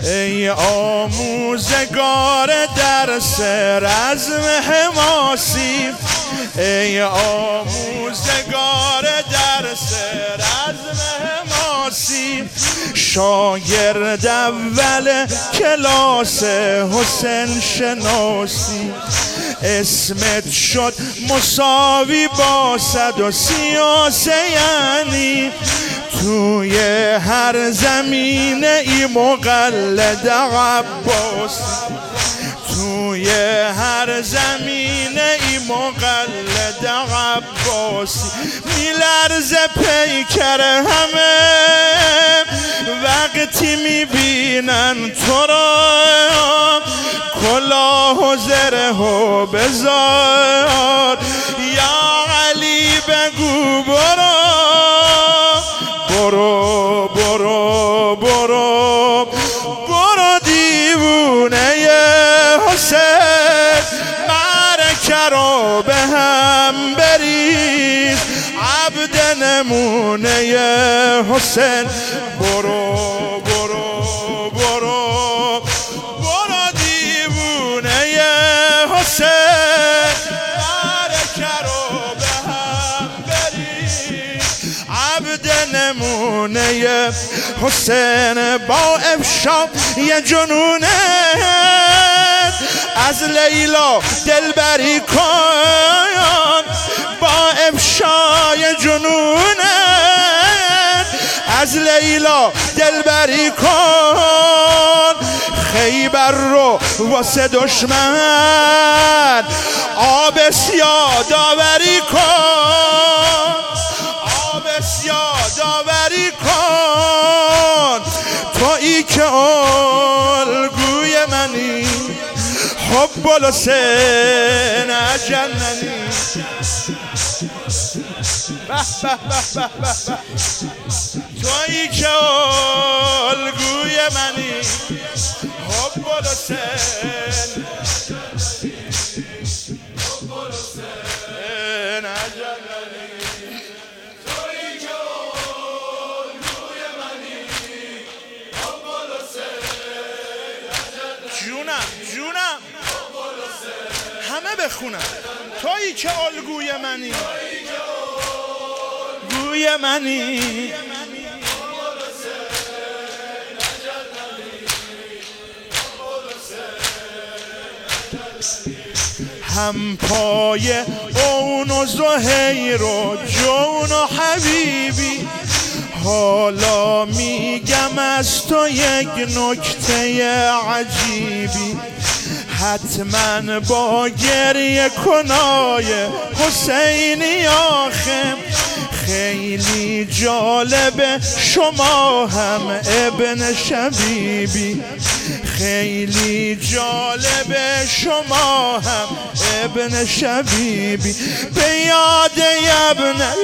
ای آموزگار درس رزم حماسی، ای آموزگار درس رزم حماسی، شاگرد اول کلاس حسین شناسی، اسمت شد مساوی با 133 یعنی توی هر زمینه ای مقلد عباسی، توی هر زمینه ای مقلد عباسی، میلرزه پیکر همه وقتی میبینن تو را، کلاه و زره و بذار یا علی بگو برو برو برو برو برو دیوونه حسین، معرکه رو به هم بریز عبد نمونه حسین، برو برو برو برو دیوونه حسین، معرکه رو به هم بریز عبد نمونه حسین، با افشای جنونه از لیلا دلبری کن، با افشای جنونه از لیلا دلبری کن، خیبر رو واسه دشمن آبس یادآوری کن، آبس یادآوری کن، تویی که الگوی منی حب الحسین جننی، تویی که الگوی منی حب الحسین جننی، تویی که الگوی منی حب الحسین جننی، جونم جونم همه بخونم، تویی که الگوی منی گوی منی، هم پای اون و زهیر و جون و حبیبی، حالا میگم از تو یک نکته عجیبی، حتما با گریه کنای حسینی آخه، خیلی جالبه شما هم ابن شبیبی، خیلی جالبه شما هم ابن شبیبی، به یاد ابن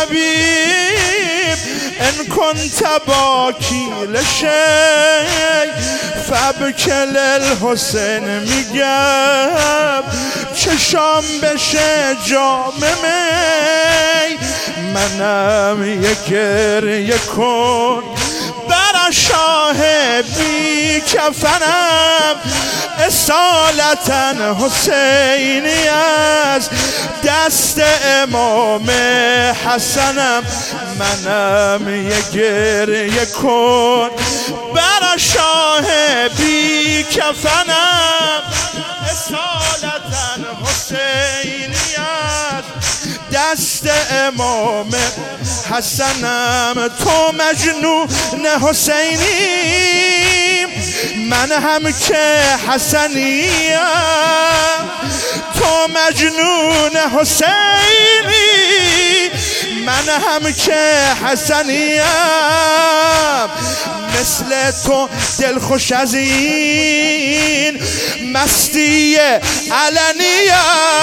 شبیب ان کنت باکی لشی فبکل الحسین، میگم چشام بشه جام می، منم یک گریه کن بر شاه بی کفنم، اصالتا حسینی از دست امام حسنم، منم یک گریه کن بر شاه بی کفنم، اصالتا حسینی از دست امام حسنم، تو مجنون حسینی من هم که حسنیم، تو مجنون حسینی من هم که حسنیم، مثل تو دلخوش از این مستی علنیم،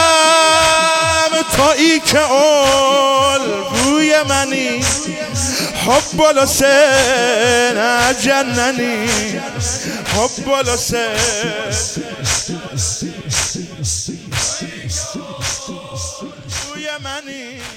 تویی که الگوی منی حب الحسین جننی، حب الحسین الگوی منی.